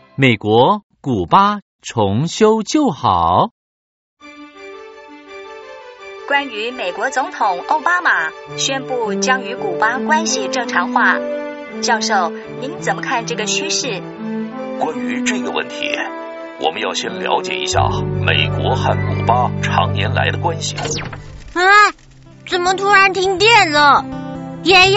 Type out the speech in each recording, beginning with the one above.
美国、古巴重修旧好。 关于美国总统奥巴马宣布将与古巴关系正常化，教授，您怎么看这个趋势？ 关于这个问题，我们要先了解一下美国和古巴常年来的关系。 啊，怎么突然停电了？爷爷！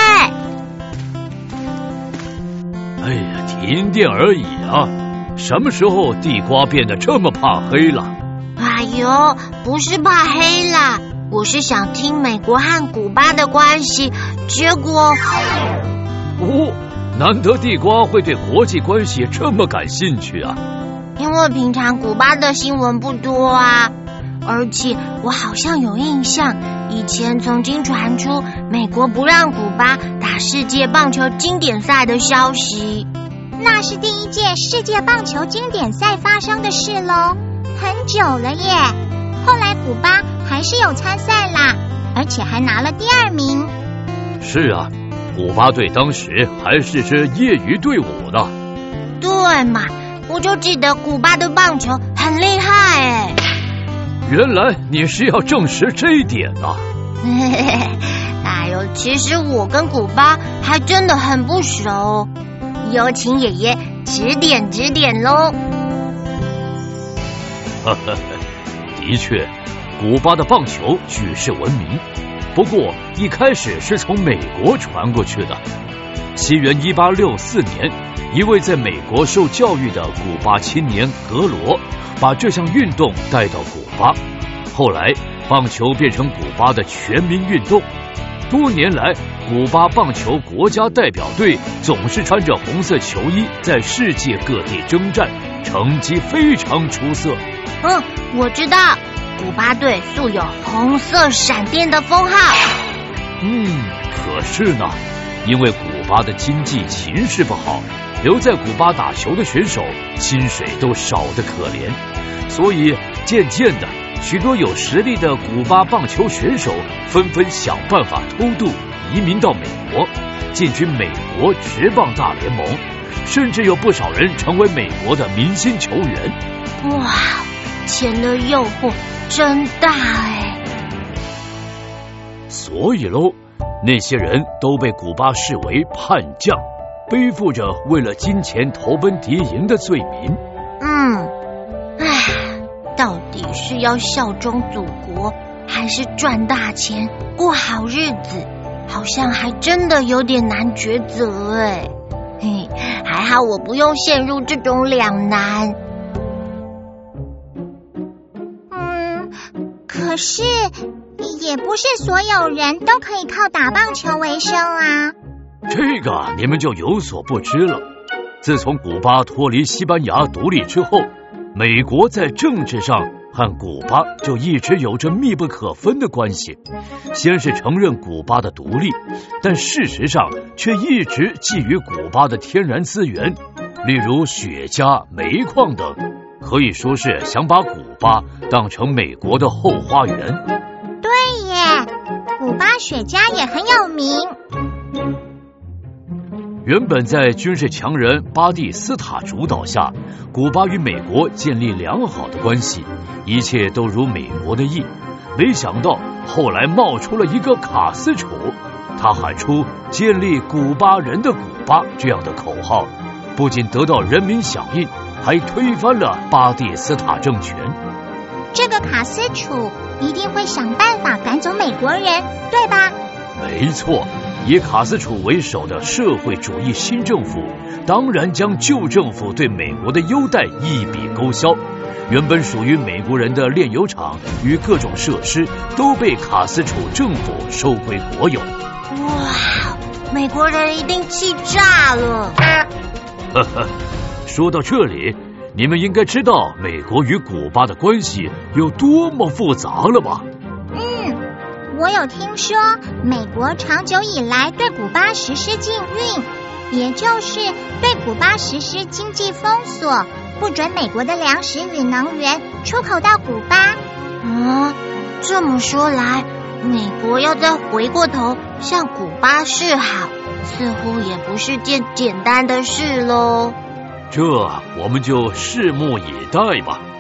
哎呀，停电而已啊，什么时候地瓜变得这么怕黑了？ 哎呦，不是怕黑啦，我是想听美国和古巴的关系，结果…… 哦，难得地瓜会对国际关系这么感兴趣啊！ 因为平常古巴的新闻不多啊，而且我好像有印象，以前曾经传出美国不让古巴打世界棒球经典赛的消息。 那是第一届世界棒球经典赛发生的事咯，很久了耶。后来古巴还是有参赛啦，而且还拿了第2名。 是啊，古巴队当时还是支业余队伍呢。 对嘛，我就记得古巴的棒球很厉害哎。 原来你是要证实这一点啊。 哎呦，其实我跟古巴还真的很不熟，有请爷爷指点指点咯。 的确，古巴的棒球举世闻名，不过一开始是从美国传过去的。西元1864年，一位在美国受教育的古巴青年格罗把这项运动带到古巴，后来棒球变成古巴的全民运动。多年来，古巴棒球国家代表队总是穿着红色球衣在世界各地征战，成绩非常出色。 我知道，古巴队素有红色闪电的封号。 可是呢，因为古巴的经济情势不好，留在古巴打球的选手薪水都少得可怜，所以渐渐的，许多有实力的古巴棒球选手纷纷想办法偷渡移民到美国，进军美国职棒大联盟，甚至有不少人成为美国的明星球员。 哇，钱的诱惑真大哎！ 所以喽，那些人都被古巴视为叛将，背负着为了金钱投奔敌营的罪名。 到底是要效忠祖国，还是赚大钱过好日子？好像还真的有点难抉择哎。还好我不用陷入这种两难。 可是也不是所有人都可以靠打棒球为生啊。 这个你们就有所不知了。自从古巴脱离西班牙独立之后，美国在政治上和古巴就一直有着密不可分的关系。先是承认古巴的独立，但事实上却一直觊觎古巴的天然资源，例如雪茄、煤矿等，可以说是想把古巴当成美国的后花园。 对耶，古巴雪茄也很有名。 原本在军事强人巴蒂斯塔主导下，古巴与美国建立良好的关系，一切都如美国的意。没想到后来冒出了一个卡斯楚，他喊出建立古巴人的古巴这样的口号，不仅得到人民响应，还推翻了巴蒂斯塔政权。 这个卡斯楚一定会想办法赶走美国人，对吧？ 没错，以卡斯楚为首的社会主义新政府当然将旧政府对美国的优待一笔勾销。原本属于美国人的炼油厂与各种设施都被卡斯楚政府收归国有。 哇，美国人一定气炸了。 说到这里，你们应该知道美国与古巴的关系有多么复杂了吧？ 我有听说美国长久以来对古巴实施禁运，也就是对古巴实施经济封锁，不准美国的粮食与能源出口到古巴。 这么说来，美国要再回过头向古巴示好，似乎也不是件简单的事咯。 这我们就拭目以待吧。